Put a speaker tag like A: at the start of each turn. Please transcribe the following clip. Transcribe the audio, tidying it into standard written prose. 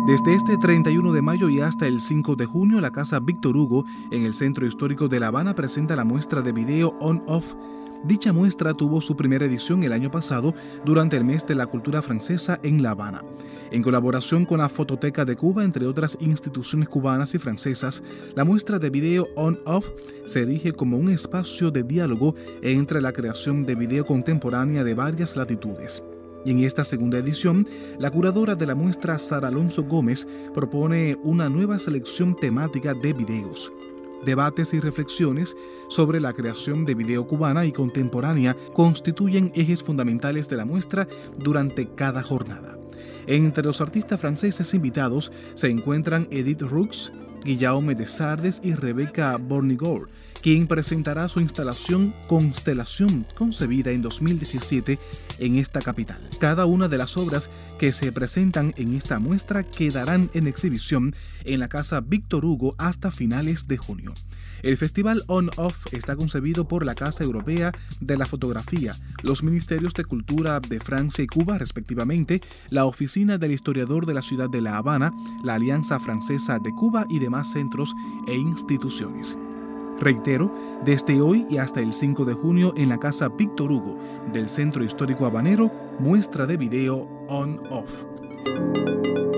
A: Desde este 31 de mayo y hasta el 5 de junio, la Casa Víctor Hugo, en el Centro Histórico de La Habana, presenta la muestra de video On-Off. Dicha muestra tuvo su primera edición el año pasado durante el mes de la cultura francesa en La Habana. En colaboración con la Fototeca de Cuba, entre otras instituciones cubanas y francesas, la muestra de video On-Off se erige como un espacio de diálogo entre la creación de video contemporánea de varias latitudes. Y en esta segunda edición, la curadora de la muestra, Sara Alonso Gómez, propone una nueva selección temática de videos. Debates y reflexiones sobre la creación de video cubana y contemporánea constituyen ejes fundamentales de la muestra durante cada jornada. Entre los artistas franceses invitados se encuentran Edith Roux, Guillaume de Sardes y Rebecca Bornigour, quien presentará su instalación Constelación, concebida en 2017 en esta capital. Cada una de las obras que se presentan en esta muestra quedarán en exhibición en la Casa Víctor Hugo hasta finales de junio. El Festival On-Off está concebido por la Casa Europea de la Fotografía, los Ministerios de Cultura de Francia y Cuba respectivamente, la Oficina del Historiador de la Ciudad de La Habana, la Alianza Francesa de Cuba y demás centros e instituciones. Reitero, desde hoy y hasta el 5 de junio en la Casa Víctor Hugo del Centro Histórico Habanero, muestra de video On-Off.